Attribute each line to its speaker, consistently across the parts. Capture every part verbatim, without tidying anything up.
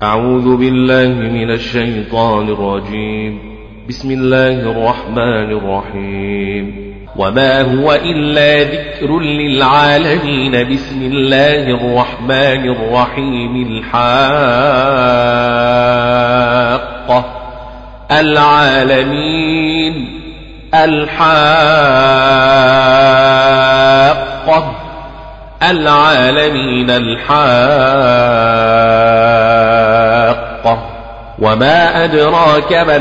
Speaker 1: أعوذ بالله من الشيطان الرجيم. بسم الله الرحمن الرحيم. وما هو إلا ذكر للعالمين. بسم الله الرحمن الرحيم. الحاقة. العالمين. الحاقة. العالمين. الحاقة. وما أدراك ما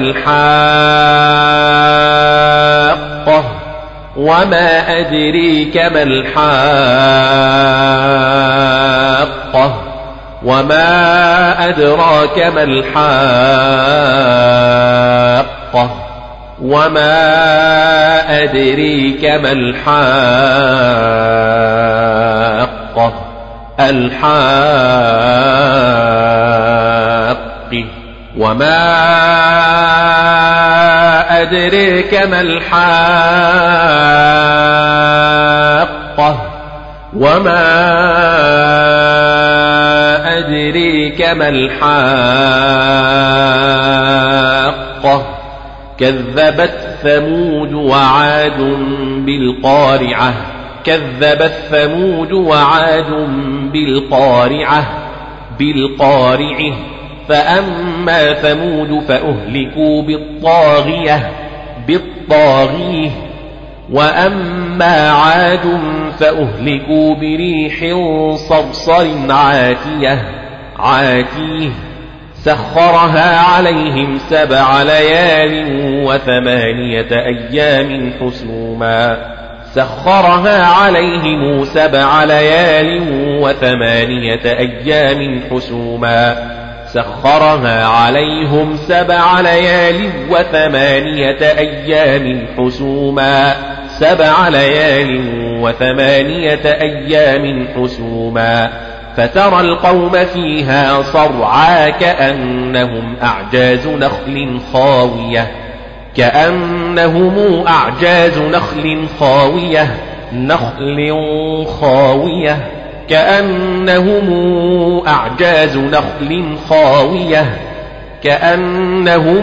Speaker 1: الحاقة. وما أدريك ما الحاقة. وما أدراك ما الحاقة. وما أدريك ما الحاقة. الحاقة. وما أدريك ما الحاقة. وما أدريك ما الحاقة. كذبت ثمود وعاد بالقارعة. كذبت ثمود وعاد بالقارعة. بالقارعة. فأما ثمود فأهلكوا بالطاغية. بالطاغية. وأما عاد فأهلكوا بريح صرصر عاتية. عاتيه. سخرها عليهم سبع ليال وثمانية أيام حسوما. سخرها عليهم سبع ليال وثمانية أيام حسوما. سخرها عليهم سبع ليال وثمانية أيام حسوما. سبع ليال وثمانية أيام حسوما. فترى القوم فيها صرعى كأنهم أعجاز نخل خاوية. كأنهم أعجاز نخل خاوية. نخل خاوية. كأنهم أعجاز نخل خاوية. كأنهم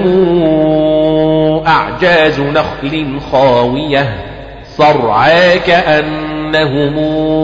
Speaker 1: أعجاز نخل خاوية. صرعى كأنهم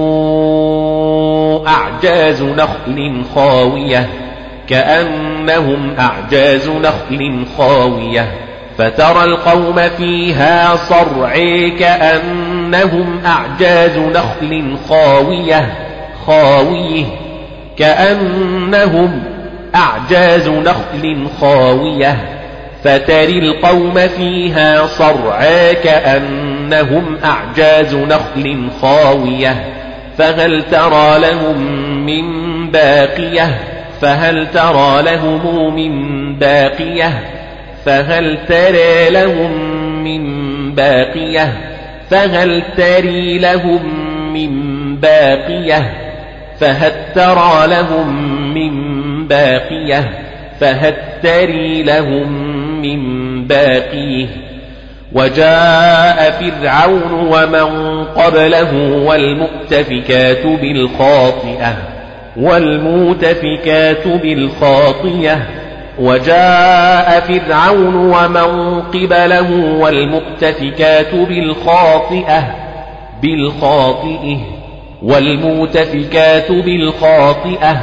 Speaker 1: أعجاز نخل خاوية. كأنهم أعجاز نخل خاوية. فترى القوم فيها صرعى كأنهم أعجاز نخل خاوية. خاوية. كأنهم أعجاز نخل خاوية. فترى القوم فيها صرعى كأنهم أعجاز نخل خاوية. فهل ترى لهم من باقية. فهل ترى لهم من باقية. فهل ترى لهم من باقية. فهل تري لهم من باقية. فهل ترى لهم من باقية. فهل تري لهم من باقية. وجاء فرعون ومن قبله والمؤتفكات بالخاطئة. والمؤتفكات بالخاطئة. وجاء فرعون ومن قبله والمؤتفكات بالخاطئة. بالخاطئة. والمؤتفكات بالخاطئة.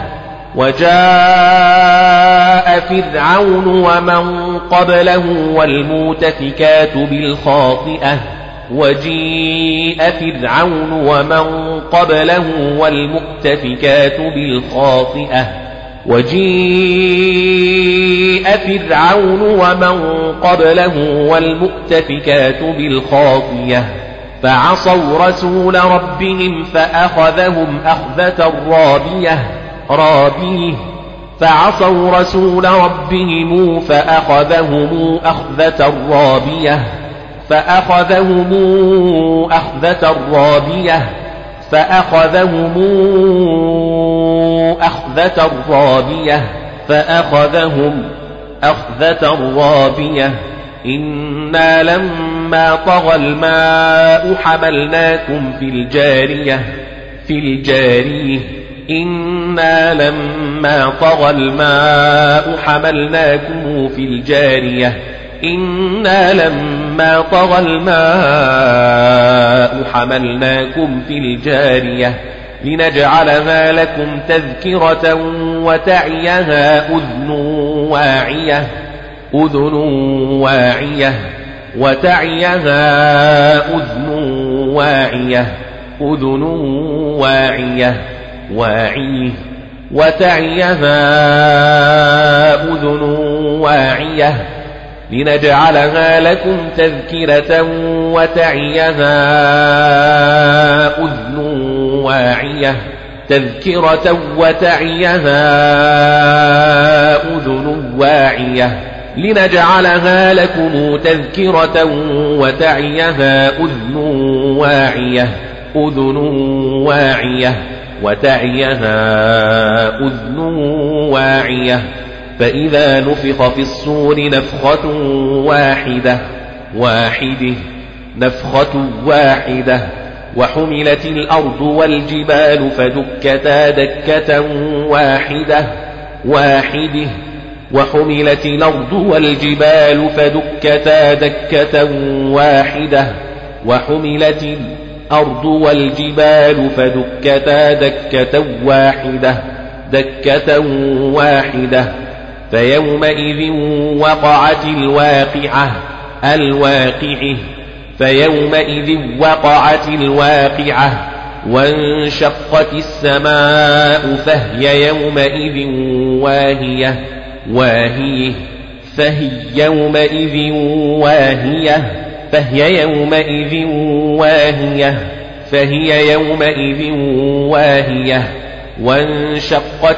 Speaker 1: وجاء فرعون ومن قبله والمؤتفكات بالخاطئة. وجيء فرعون ومن قبله والمؤتفكات بالخاطئة. وجيء فرعون ومن قبله والمؤتفكات بالخاطئة. فعصوا رسول ربهم فأخذهم أخذة رابية. رابيه. فعصوا رسول ربهم فأخذهم أخذة رابية. فأخذهم أخذة رابية. فأخذهم أخذة رابية. فأخذهم أخذة رابية. إنا لما طغى الماء حملناكم في الجارية. في الجارية. إنا لما طغى الماء حملناكم في الجارية إنا لما طغى الماء حملناكم في الجارية لنجعلها لكم تذكرة وتعيها أذن واعية أذن واعية وتعيها أذن واعية أذن واعية واعيه وتعيها أذن واعية لنجعلها لكم تذكرة وتعيها أذن واعية تذكرة وتعيها أذن واعية لنجعلها لكم تذكرة وتعيها أذن واعية أذن واعية وتعيها أذن واعية فإذا نفخ في الصور نفخة واحدة واحدة نفخة واحدة وحملت الأرض والجبال فدكتا دكة واحدة واحدة وحملت الأرض والجبال فدكتا دكة واحدة وحملت الأرض والجبال فدكتا دكة واحدة دكة واحدة فيومئذ وقعت الواقعة الواقعة فيومئذ وقعت الواقعة وانشقت السماء فهي يومئذ واهية واهية فهي يومئذ واهية فهي يومئذ واهية فهي يومئذ واهية وانشقت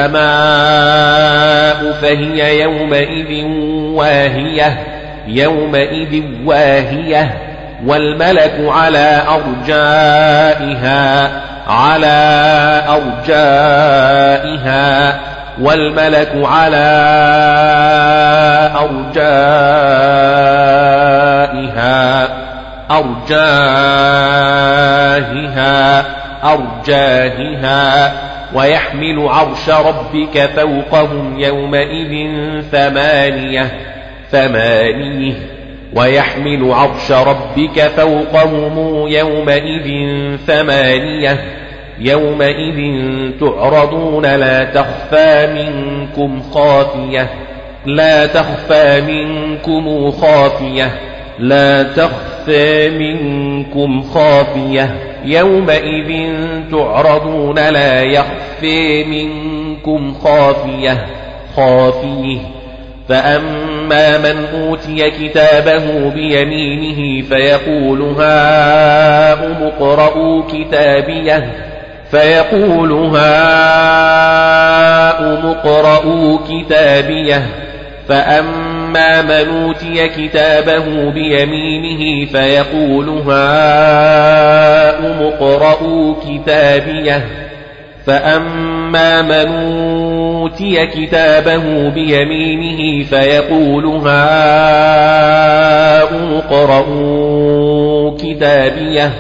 Speaker 1: السماء فهي يومئذ واهية يومئذ واهية والملك على أرجائها على أرجائها والملك على أرجائها أرجائها أرجائها ويحمل عرش ربك فوقهم يومئذ ثمانية ثمانية ويحمل عرش ربك فوقهم يومئذ ثمانية يومئذ تعرضون لا تخفى منكم خافية لا تخفى منكم خافية لا تخفى منكم خافية يومئذ تعرضون لا يخفى منكم خافية خافية فأما من أوتي كتابه بيمينه فيقول هاؤم اقرءوا كتابيه فيقول هاؤم اقرءوا كتابيه فأما من أوتي كتابه بيمينه فيقول هاؤم اقرءوا كتابيه فأما من أوتي كتابه بيمينه فيقول هاؤم اقرءوا كتابيه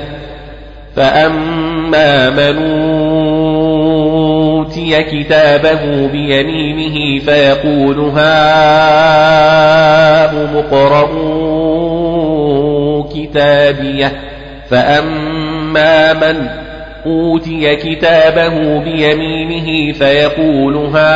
Speaker 1: فأما من أوتي كتابه بيمينه فيقول هاؤم اقرءوا كتابيه فأما من أوتي كتابه بيمينه فيقول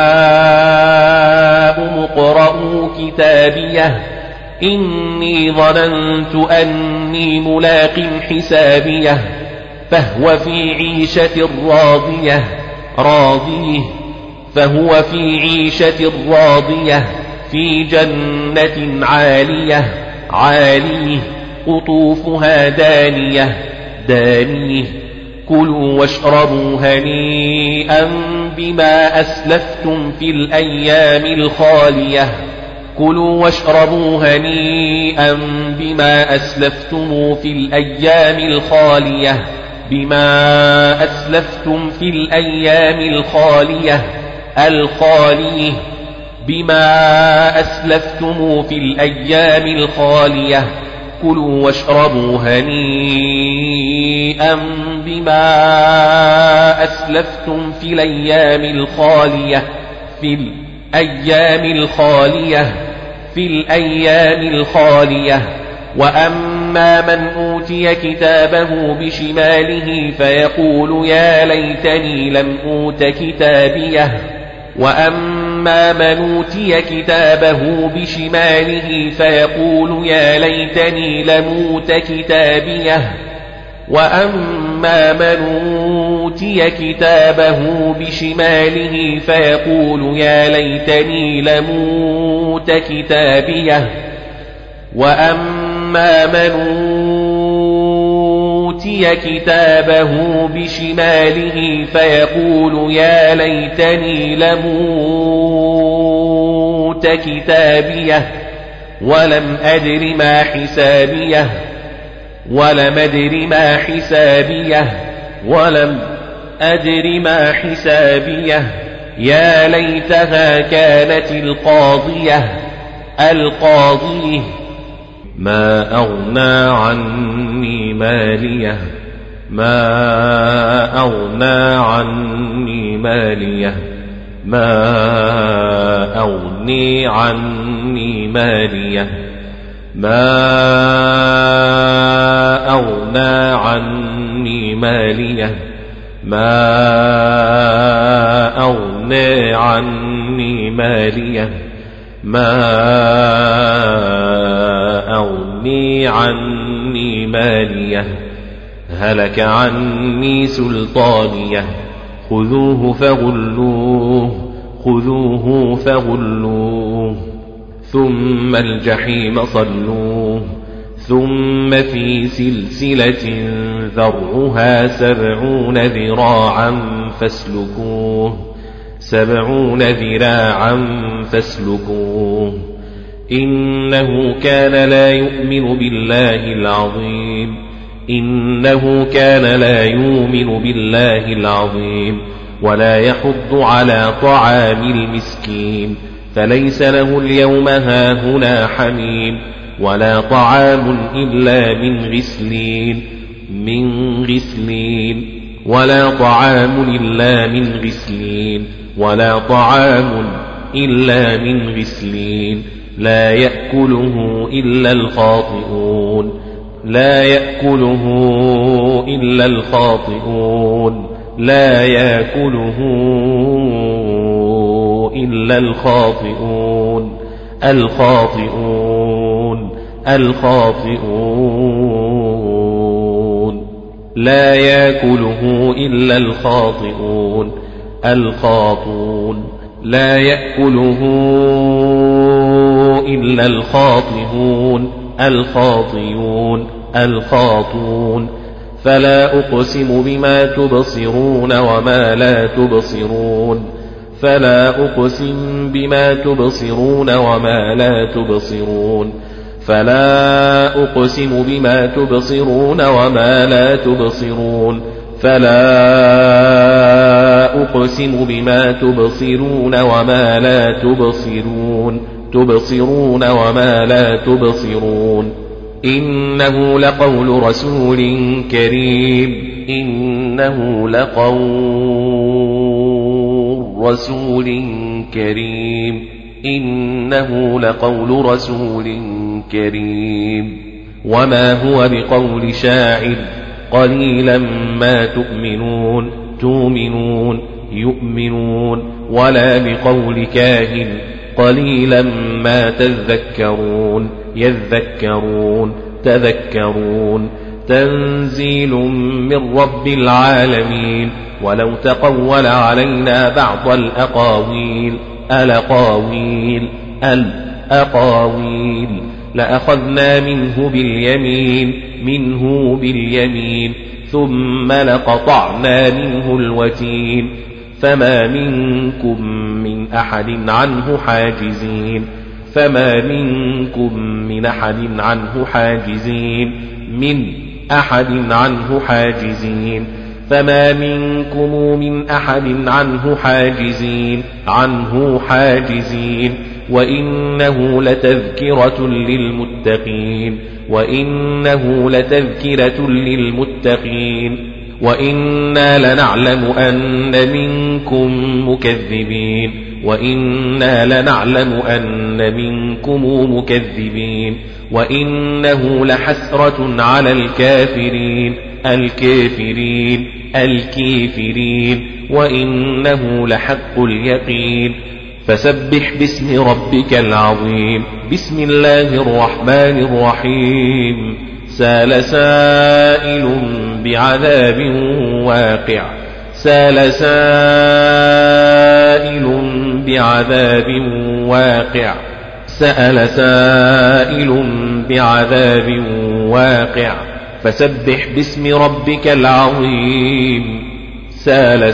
Speaker 1: هاؤم اقرءوا كتابيه إني ظننت أني ملاق حسابيه فهو في عيشة راضية راضية فهو في عيشة راضية في جنة عالية عالية قطوفها دانية دانية كلوا واشربوا هنيئا بما أسلفتم في الأيام الخالية كلوا واشربوا هنيئا بما أسلفتم في الأيام الخالية بما أسلفتم في الأيام الخالية الخالية بما أسلفتم في الأيام الخالية كلوا واشربوا هنيئا بما أسلفتم في الأيام الخالية في الأيام الخالية في الأيام الخالية وأما من أوتي كتابه بشماله فيقول يا ليتني لم أوت كتابيه وأما من أوتي كتابه بشماله فيقول يا ليتني لم أوت كتابيه وأما من أوتي كتابه بشماله فيقول يا ليتني لم أوت كتابيه وأما من أوتي كتابه بشماله فيقول يا ليتني لم أوت كتابيه ولم أدر ما حسابيه ولم أدر ما حسابيه ولم أدر ما حسابيه يا ليتها كانت القاضية القاضية ما أغنى عني ماليه ما أغنى عني ماليه ما أغني عني ماليه ما أغنى عني ماليه ما أغنى عني ماليه ما أغني عني ماليه هلك عني سلطانيه خذوه فغلوه خذوه فغلوه ثم الجحيم صلوه ثم في سلسلة ذرعها سبعون ذراعا فاسلكوه سبعون ذراعا فاسلكوه إنه كان لا يؤمن بالله العظيم إنه كان لا يؤمن بالله العظيم ولا يحض على طعام المسكين فليس له اليوم هاهنا حميم ولا طعام إلا من غسلين من غسلين ولا طعام إلا من غسلين ولا طعام إلا من غسلين لا يأكله إلا الخاطئون لا يأكله إلا الخاطئون لا يأكله إلا الخاطئون الخاطئون الخاطئون لا يأكله إلا الخاطئون الخاطئون لا يأكله إلا الخاطئون الخاطئون الخاطئون فلا أقسم بما تبصرون وما لا تبصرون فلا أقسم بما تبصرون وما لا تبصرون فلا أقسم بما تبصرون وما لا تبصرون فلا أقسم بما تبصرون وما لا تبصرون تبصرون وما لا تبصرون إنه لقول رسول كريم إنه لقول رسول كريم إنه لقول رسول كريم وما هو بقول شاعر قليلا ما تؤمنون تؤمنون يؤمنون ولا بقول كاهن قليلا ما تذكرون يذكرون تذكرون تنزيل من رب العالمين ولو تقول علينا بعض الأقاويل الأقاويل الأقاويل لأخذنا منه باليمين منه باليمين ثم لقطعنا منه الوتين فما منكم من أحد عنه حاجزين فما منكم من أحد عنه حاجزين من أحد عنه حاجزين فما منكم من أحد عنه حاجزين عنه حاجزين وإنه لتذكرة للمتقين وإنه لتذكرة للمتقين وإنا لنعلم أن منكم مكذبين وإنا لنعلم أن منكم مكذبين وإنه لحسرة على الكافرين الكافرين الكافرين وإنه لحق اليقين فسبح باسم ربك العظيم. بسم الله الرحمن الرحيم. سال سائل بعذاب واقع سال سائل بعذاب واقع سأل سائل بعذاب واقع فسبح باسم ربك العظيم. سال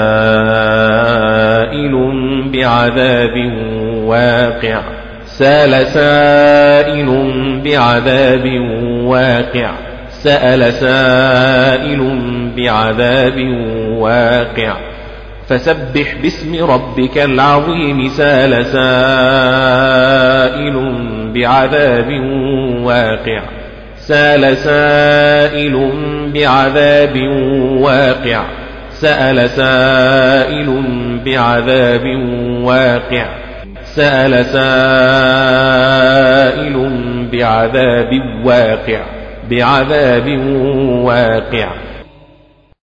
Speaker 1: سائل بعذاب واقع سال سائل بعذاب واقع سأل سائل بعذاب واقع فسبح باسم ربك العظيم. سال سائل بعذاب واقع سال سائل بعذاب واقع سأل سائل بعذاب واقع سأل سائل بعذاب واقع بعذاب واقع